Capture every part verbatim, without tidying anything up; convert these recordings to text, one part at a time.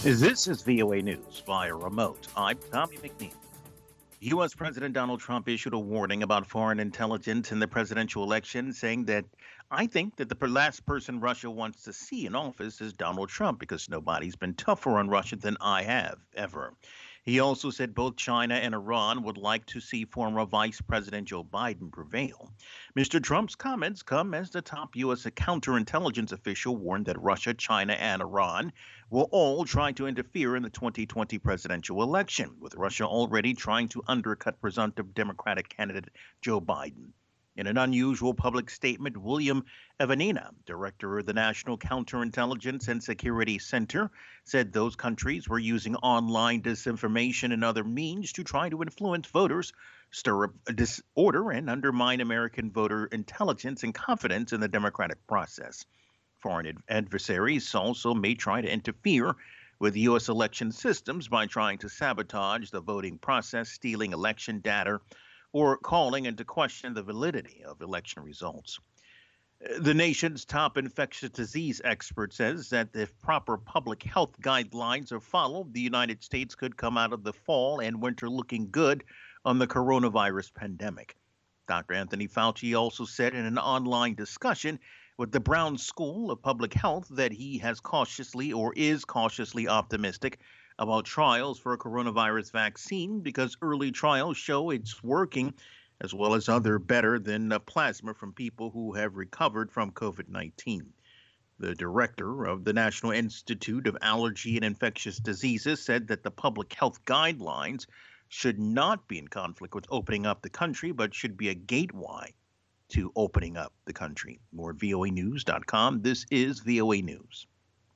This is V O A News via remote. I'm Tommy McNeil. U S. President Donald Trump issued a warning about foreign intelligence in the presidential election, saying that I think that the per- last person Russia wants to see in office is Donald Trump because nobody's been tougher on Russia than I have ever. He also said both China and Iran would like to see former Vice President Joe Biden prevail. Mister Trump's comments come as the top U S. counterintelligence official warned that Russia, China, and Iran will all try to interfere in the twenty twenty presidential election, with Russia already trying to undercut presumptive Democratic candidate Joe Biden. In an unusual public statement, William Evanina, director of the National Counterintelligence and Security Center, said those countries were using online disinformation and other means to try to influence voters, stir up disorder, and undermine American voter intelligence and confidence in the democratic process. Foreign ad- adversaries also may try to interfere with U S election systems by trying to sabotage the voting process, stealing election data, or calling into question the validity of election results. The nation's top infectious disease expert says that if proper public health guidelines are followed, the United States could come out of the fall and winter looking good on the coronavirus pandemic. Doctor Anthony Fauci also said in an online discussion with the Brown School of Public Health that he has cautiously or is cautiously optimistic about trials for a coronavirus vaccine because early trials show it's working, as well as other better than uh, plasma from people who have recovered from COVID nineteen. The director of the National Institute of Allergy and Infectious Diseases said that the public health guidelines should not be in conflict with opening up the country, but should be a gateway to opening up the country. More at V O A news dot com. This is V O A News.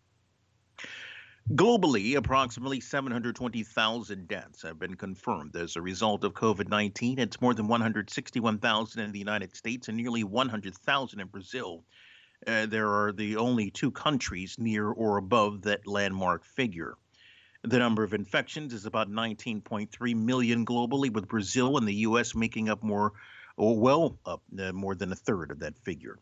Globally, approximately seven hundred twenty thousand deaths have been confirmed as a result of COVID nineteen. It's more than one hundred sixty-one thousand in the United States and nearly one hundred thousand in Brazil. Uh, there are the only two countries near or above that landmark figure. The number of infections is about nineteen point three million globally, with Brazil and the U S making up more, or well up uh, more than a third of that figure.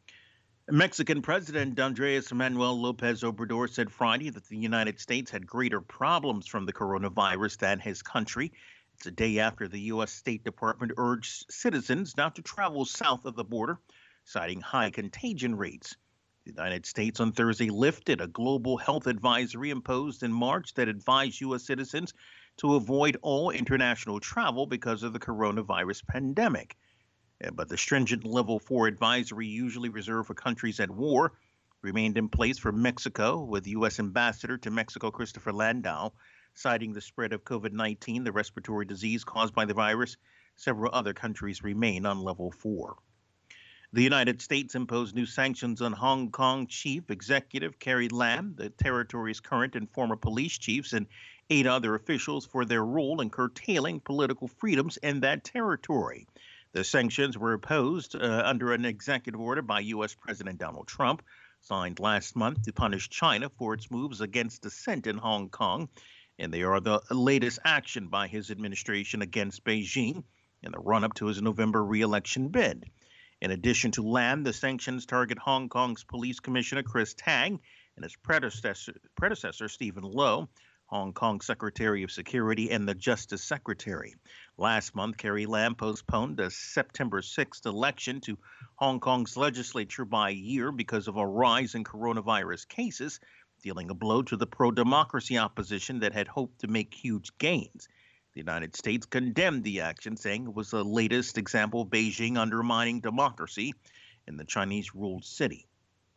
Mexican President Andres Manuel Lopez Obrador said Friday that the United States had greater problems from the coronavirus than his country. It's a day after the U S. State Department urged citizens not to travel south of the border, citing high contagion rates. The United States on Thursday lifted a global health advisory imposed in March that advised U S citizens to avoid all international travel because of the coronavirus pandemic. But the stringent level four advisory, usually reserved for countries at war, remained in place for Mexico, with U S. Ambassador to Mexico Christopher Landau citing the spread of COVID nineteen, the respiratory disease caused by the virus. Several other countries remain on level four. The United States imposed new sanctions on Hong Kong Chief Executive Carrie Lam, the territory's current and former police chiefs, and eight other officials for their role in curtailing political freedoms in that territory. The sanctions were imposed uh, under an executive order by U S. President Donald Trump, signed last month to punish China for its moves against dissent in Hong Kong. And they are the latest action by his administration against Beijing in the run-up to his November re-election bid. In addition to Lam, the sanctions target Hong Kong's police commissioner Chris Tang and his predecessor, predecessor Stephen Low, Hong Kong Secretary of Security, and the Justice Secretary. Last month, Carrie Lam postponed the September sixth election to Hong Kong's legislature by a year because of a rise in coronavirus cases, dealing a blow to the pro-democracy opposition that had hoped to make huge gains. The United States condemned the action, saying it was the latest example of Beijing undermining democracy in the Chinese-ruled city.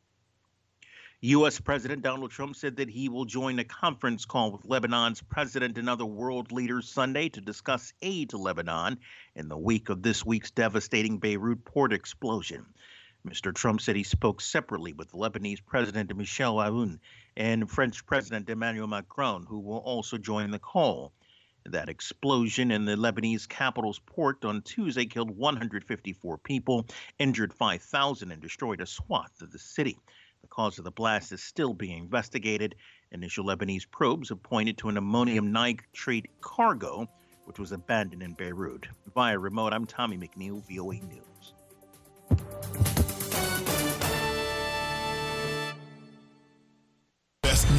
U S. President Donald Trump said that he will join a conference call with Lebanon's president and other world leaders Sunday to discuss aid to Lebanon in the wake of this week's devastating Beirut port explosion. Mister Trump said he spoke separately with Lebanese President Michel Aoun and French President Emmanuel Macron, who will also join the call. That explosion in the Lebanese capital's port on Tuesday killed one hundred fifty-four people, injured five thousand, and destroyed a swath of the city. The cause of the blast is still being investigated. Initial Lebanese probes have pointed to an ammonium nitrate cargo, which was abandoned in Beirut. Via remote, I'm Tommy McNeil, V O A News.